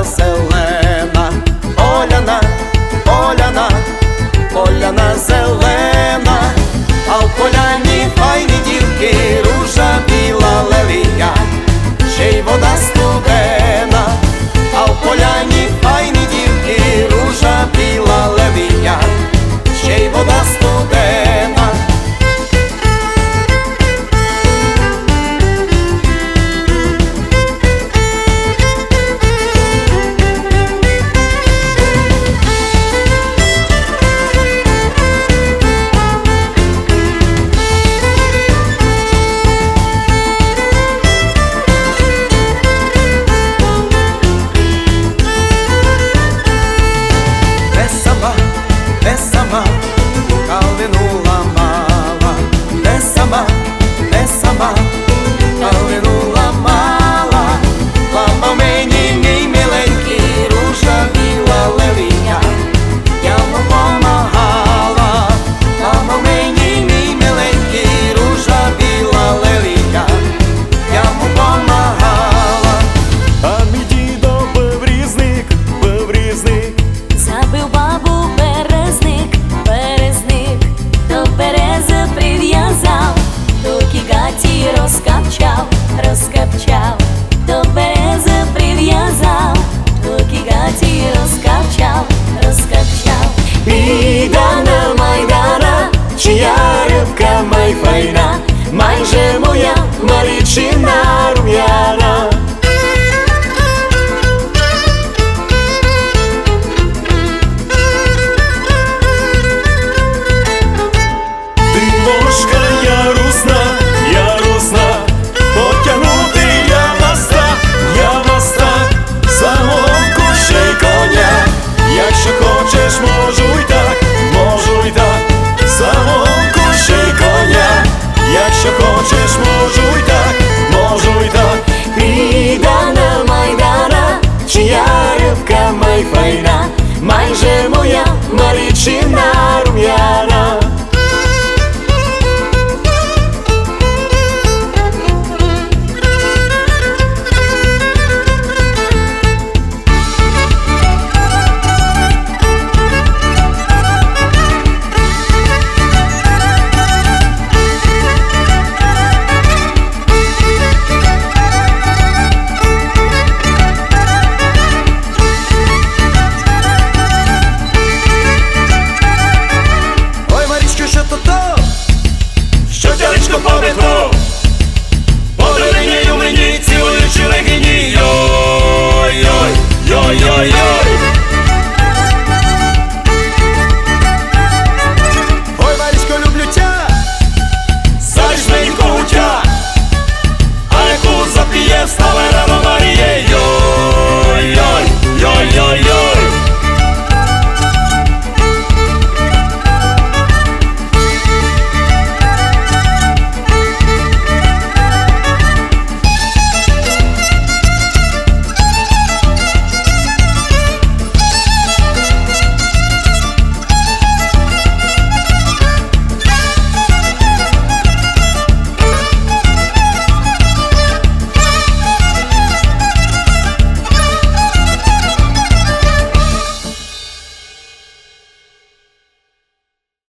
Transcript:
зелена, поляна, поляна, поляна зелена, а в поляні файні дівки, ружа біла лелія, ще й вода студена, а в поляні файні дівки, ружа біла лелія, ще й вода студена. Калину ламала, не сама, не сама, калину ламала, ламав мені мій миленький, ружа біла лелія, я му помагала, ламав мені мій миленький, ружа біла лелія, я му помагала. А мій дідо беврізник, беврізник, забив бабу березник, березник, до берези прив'язав, до кігаті розкапчав, розкапчав, до берези прив'язав, до кігаті розкапчав, розкапчав. Майдана, Майдана, чия рибка майфайна, майже моя Марічина рум'яна. Дивошка ярусна, ярусна, потягнути я вас так, за головку ще й коня, якщо хочеш, можу й так, можу й так, за головку ще й коня, якщо хочеш, можу й так, можу й так. Майдана, Майдана, чия рибка майфайна, майже моя Марічина рум'яна. Ой, Марічко, що то? Що тялечко по метро?